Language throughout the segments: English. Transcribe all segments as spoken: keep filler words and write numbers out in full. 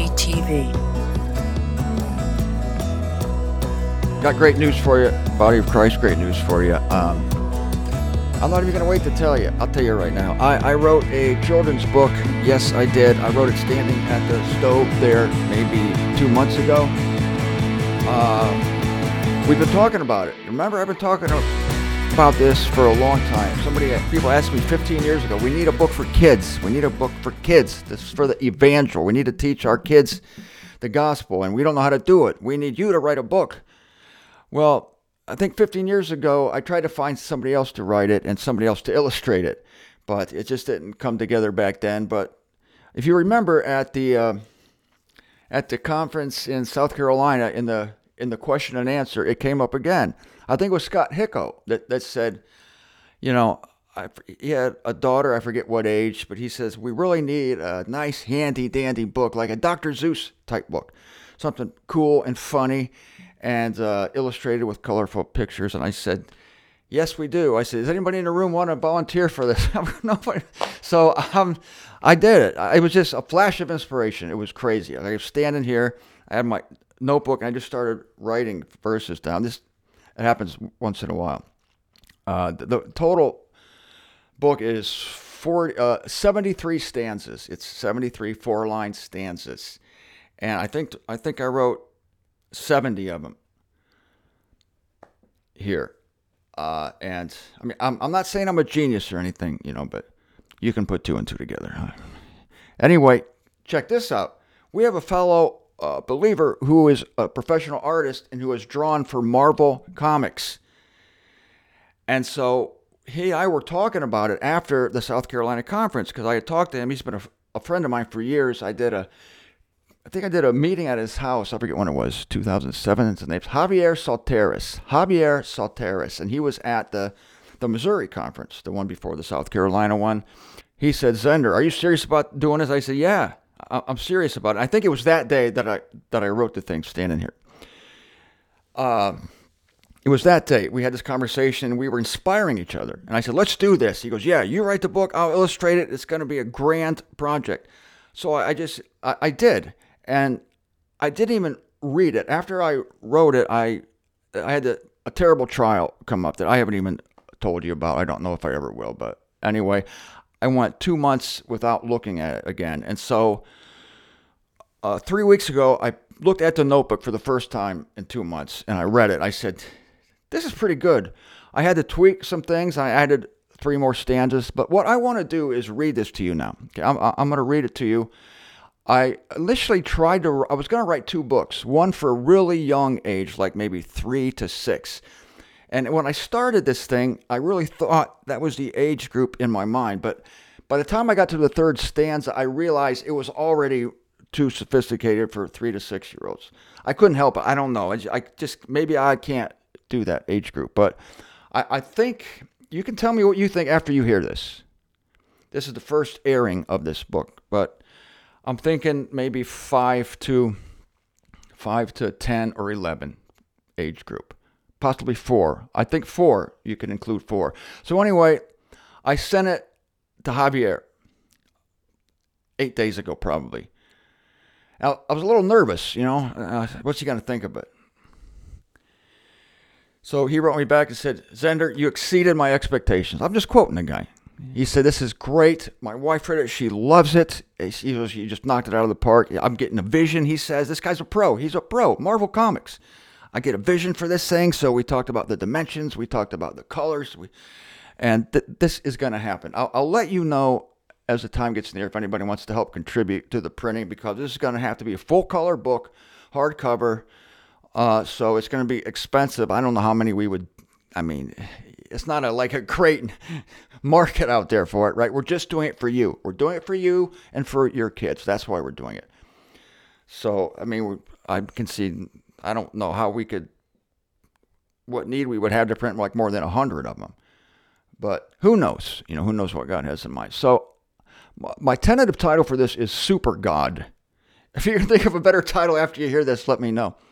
T V. Got great news for you, Body of Christ, great news for you. Um, I'm not even going to wait to tell you. I'll tell you right now. I, I wrote a children's book. Yes, I did. I wrote it standing at the stove there maybe two months ago. Uh, we've been talking about it. Remember, I've been talking about this for a long time. Somebody, people asked me fifteen years ago, we need a book for kids. We need a book for kids. This is for the evangel. We need to teach our kids the gospel, and we don't know how to do it. We need you to write a book. Well, I think fifteen years ago, I tried to find somebody else to write it and somebody else to illustrate it, but it just didn't come together back then. But if you remember at the uh, at the conference in South Carolina, in the in the question and answer, it came up again. I think it was Scott Hicko that, that said, you know, I, he had a daughter, I forget what age, but he says, we really need a nice, handy-dandy book, like a Doctor Seuss type book, something cool and funny, and uh, illustrated with colorful pictures. And I said, yes, we do. I said, does anybody in the room want to volunteer for this? Nobody. So um, I did it. It was just a flash of inspiration. It was crazy. I was standing here. I had my notebook, and I just started writing verses down. This it happens once in a while. Uh, the, the total book is forty, uh, seventy-three stanzas. It's seventy-three four-line stanzas. And I think I think I wrote seventy of them here. Uh, and I mean, I'm, I'm not saying I'm a genius or anything, you know, but you can put two and two together. Anyway, check this out. We have a fellow uh, believer who is a professional artist and who has drawn for Marvel Comics. And so he and I were talking about it after the South Carolina conference, because I had talked to him. He's been a, a friend of mine for years. I did a I think I did a meeting at his house. I forget when it was, two thousand seven. His name's Javier Salteris. Javier Salteris. And he was at the, the Missouri conference, the one before the South Carolina one. He said, Zender, are you serious about doing this? I said, yeah, I'm serious about it. I think it was that day that I that I wrote the thing standing here. Uh, it was that day. We had this conversation. We were inspiring each other. And I said, let's do this. He goes, yeah, you write the book. I'll illustrate it. It's going to be a grand project. So I just, I, I did. And I didn't even read it. After I wrote it, I I had a, a terrible trial come up that I haven't even told you about. I don't know if I ever will. But anyway, I went two months without looking at it again. And so uh, three weeks ago, I looked at the notebook for the first time in two months. And I read it. I said, this is pretty good. I had to tweak some things. I added three more stanzas. But what I want to do is read this to you now. Okay, I'm, I'm going to read it to you. I initially tried to, I was going to write two books, one for a really young age, like maybe three to six. And when I started this thing, I really thought that was the age group in my mind. But by the time I got to the third stanza, I realized it was already too sophisticated for three to six year olds. I couldn't help it. I don't know. I just, maybe I can't do that age group. But I, I think you can tell me what you think after you hear this. This is the first airing of this book, but I'm thinking maybe five to five to ten or eleven age group, possibly four. I think four. You can include four. So anyway, I sent it to Javier eight days ago, probably. Now, I was a little nervous, you know. Uh, what's he going to think of it? So he wrote me back and said, Zender, you exceeded my expectations. I'm just quoting the guy. He said, this is great. My wife read it. She loves it. She, she just knocked it out of the park. I'm getting a vision, he says. This guy's a pro. He's a pro. Marvel Comics. I get a vision for this thing. So we talked about the dimensions. We talked about the colors. We, and th- this is going to happen. I'll, I'll let you know as the time gets near if anybody wants to help contribute to the printing, because this is going to have to be a full-color book, hardcover. Uh, so it's going to be expensive. I don't know how many we would, I mean, it's not a, like a great market out there for it, right? We're just doing it for you. We're doing it for you and for your kids. That's why we're doing it. So, I mean, we, I can see, I don't know how we could, what need we would have to print like more than a hundred of them. But who knows? You know, who knows what God has in mind. So my tentative title for this is Super God. If you can think of a better title after you hear this, let me know.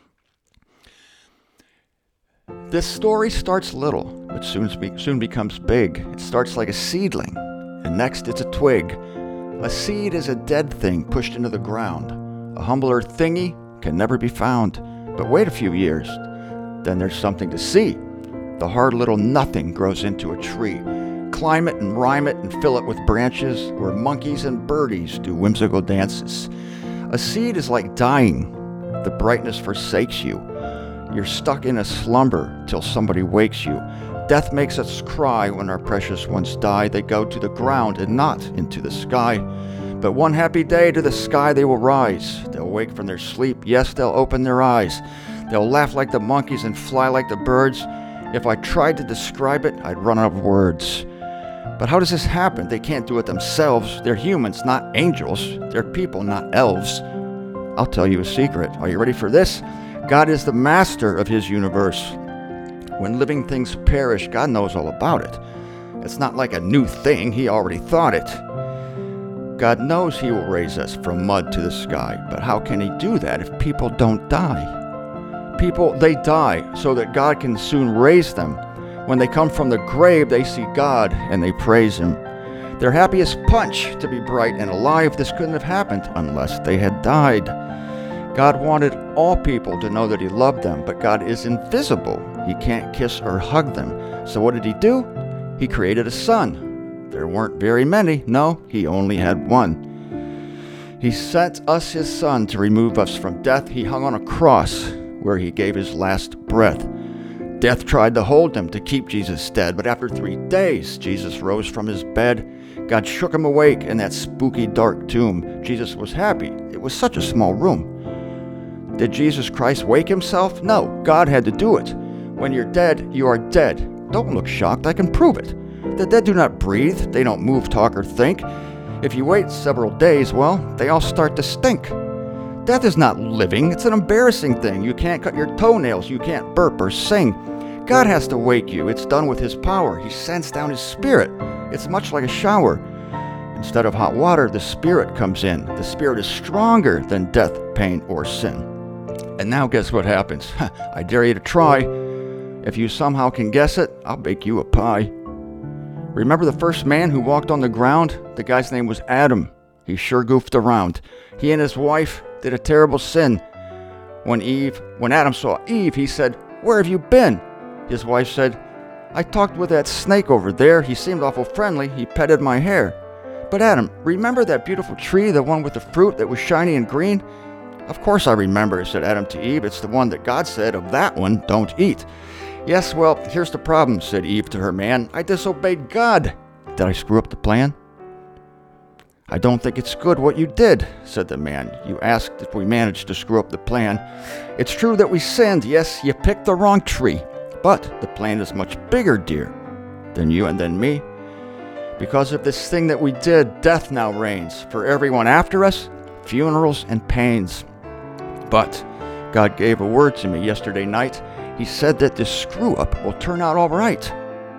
This story starts little, but soon, soon becomes big. It starts like a seedling, and next it's a twig. A seed is a dead thing pushed into the ground. A humbler thingy can never be found. But wait a few years, then there's something to see. The hard little nothing grows into a tree. Climb it and rhyme it and fill it with branches where monkeys and birdies do whimsical dances. A seed is like dying. The brightness forsakes you. You're stuck in a slumber till somebody wakes you. Death makes us cry when our precious ones die. They go to the ground and not into the sky. But one happy day to the sky they will rise. They'll wake from their sleep. Yes, they'll open their eyes. They'll laugh like the monkeys and fly like the birds. If I tried to describe it, I'd run out of words. But how does this happen? They can't do it themselves. They're humans, not angels. They're people, not elves. I'll tell you a secret. Are you ready for this? God is the master of his universe. When living things perish, God knows all about it. It's not like a new thing. He already thought it. God knows he will raise us from mud to the sky. But how can he do that if people don't die? People, they die so that God can soon raise them. When they come from the grave, they see God and they praise him. Their happiest punch to be bright and alive. This couldn't have happened unless they had died. God wanted all people to know that he loved them, but God is invisible. He can't kiss or hug them. So what did he do? He created a son. There weren't very many. No, he only had one. He sent us his son to remove us from death. He hung on a cross where he gave his last breath. Death tried to hold him to keep Jesus dead, but after three days, Jesus rose from his bed. God shook him awake in that spooky dark tomb. Jesus was happy. It was such a small room. Did Jesus Christ wake himself? No, God had to do it. When you're dead, you are dead. Don't look shocked, I can prove it. The dead do not breathe, they don't move, talk, or think. If you wait several days, well, they all start to stink. Death is not living, it's an embarrassing thing. You can't cut your toenails, you can't burp or sing. God has to wake you, it's done with his power. He sends down his spirit. It's much like a shower. Instead of hot water, the spirit comes in. The spirit is stronger than death, pain, or sin. And now guess what happens? I dare you to try. If you somehow can guess it, I'll bake you a pie. Remember the first man who walked on the ground? The guy's name was Adam. He sure goofed around. He and his wife did a terrible sin. When Eve, when Adam saw Eve, he said, "Where have you been?" His wife said, "I talked with that snake over there. He seemed awful friendly. He petted my hair." "But Adam, remember that beautiful tree, the one with the fruit that was shiny and green?" "Of course I remember," said Adam to Eve. "It's the one that God said, of that one, don't eat." "Yes, well, here's the problem," said Eve to her man. "I disobeyed God." "Did I screw up the plan?" "I don't think it's good what you did," said the man. "You asked if we managed to screw up the plan. It's true that we sinned. Yes, you picked the wrong tree. But the plan is much bigger, dear, than you and than me. Because of this thing that we did, death now reigns. For everyone after us, funerals and pains. But God gave a word to me yesterday night. He said that this screw-up will turn out all right."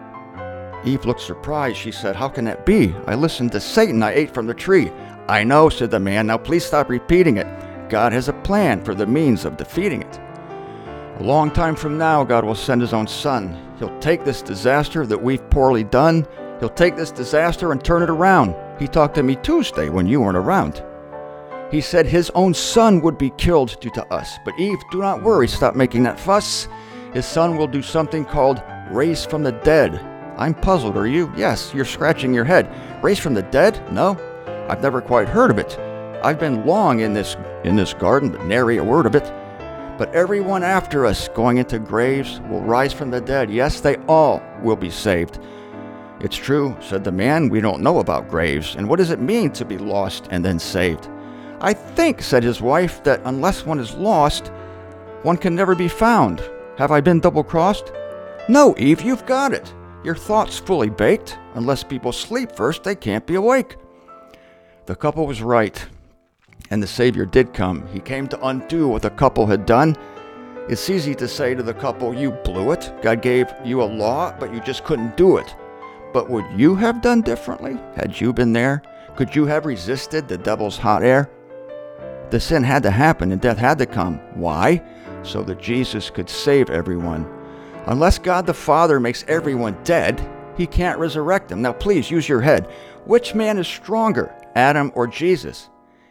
Eve looked surprised. She said, "How can that be? I listened to Satan. I ate from the tree." "I know," said the man. "Now please stop repeating it. God has a plan for the means of defeating it. A long time from now, God will send his own son. He'll take this disaster that we've poorly done. He'll take this disaster and turn it around. He talked to me Tuesday when you weren't around. He said his own son would be killed due to us. But Eve, do not worry. Stop making that fuss. His son will do something called raise from the dead." "I'm puzzled, are you?" "Yes, you're scratching your head. Raise from the dead? No, I've never quite heard of it. I've been long in this in this garden, but nary a word of it. But everyone after us going into graves will rise from the dead. Yes, they all will be saved." "It's true," said the man. "We don't know about graves. And what does it mean to be lost and then saved?" "I think," said his wife, "that unless one is lost, one can never be found. Have I been double-crossed?" "No, Eve, you've got it. Your thought's fully baked. Unless people sleep first, they can't be awake." The couple was right. And the Savior did come. He came to undo what the couple had done. It's easy to say to the couple, "You blew it. God gave you a law, but you just couldn't do it." But would you have done differently had you been there? Could you have resisted the devil's hot air? The sin had to happen and death had to come. Why? So that Jesus could save everyone. Unless God the Father makes everyone dead, he can't resurrect them. Now please use your head. Which man is stronger, Adam or Jesus?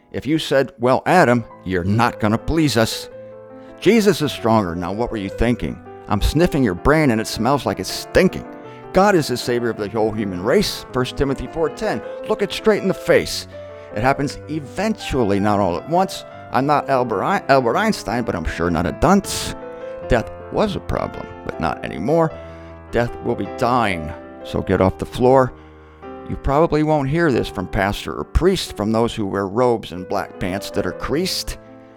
If you said, well, Adam, you're not going to please us. Jesus is stronger. Now, what were you thinking? I'm sniffing your brain and it smells like it's stinking. God is the Savior of the whole human race. First Timothy four ten. Look it straight in the face. It happens eventually, not all at once. I'm not Albert Einstein, but I'm sure not a dunce. Death was a problem, but not anymore. Death will be dying, so get off the floor. You probably won't hear this from pastor or priest, from those who wear robes and black pants that are creased.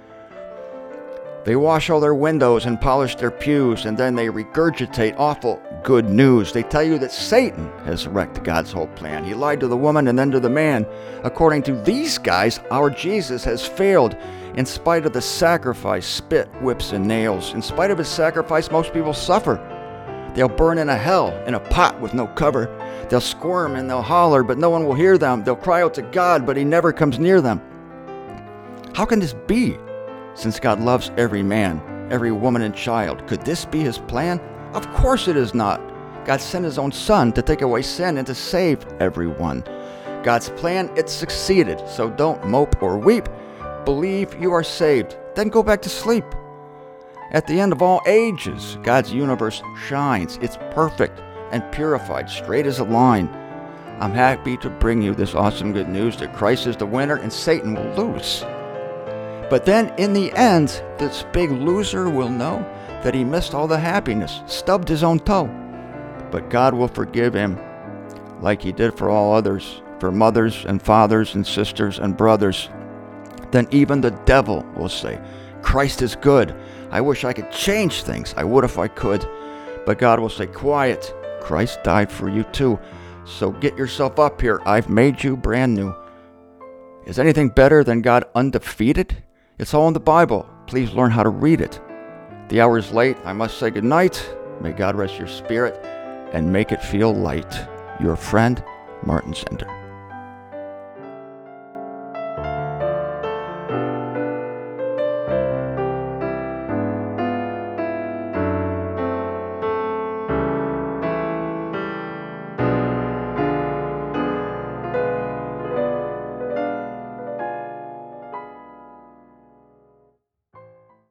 They wash all their windows and polish their pews, and then they regurgitate awful good news. They tell you that Satan has wrecked God's whole plan. He lied to the woman and then to the man. According to these guys, our Jesus has failed. In spite of the sacrifice, spit, whips, and nails. In spite of his sacrifice, most people suffer. They'll burn in a hell, in a pot with no cover. They'll squirm and they'll holler, but no one will hear them. They'll cry out to God, but he never comes near them. How can this be? Since God loves every man, every woman and child, could this be his plan? Of course it is not. God sent his own son to take away sin and to save everyone. God's plan, it succeeded, so don't mope or weep. Believe you are saved, then go back to sleep. At the end of all ages, God's universe shines. It's perfect and purified, straight as a line. I'm happy to bring you this awesome good news that Christ is the winner and Satan will lose. But then in the end, this big loser will know that he missed all the happiness, stubbed his own toe. But God will forgive him like he did for all others, for mothers and fathers and sisters and brothers. Then even the devil will say, Christ is good. I wish I could change things. I would if I could. But God will say, quiet. Christ died for you too. So get yourself up here. I've made you brand new. Is anything better than God undefeated? It's all in the Bible. Please learn how to read it. The hour is late. I must say goodnight. May God rest your spirit and make it feel light. Your friend, Martin Zender.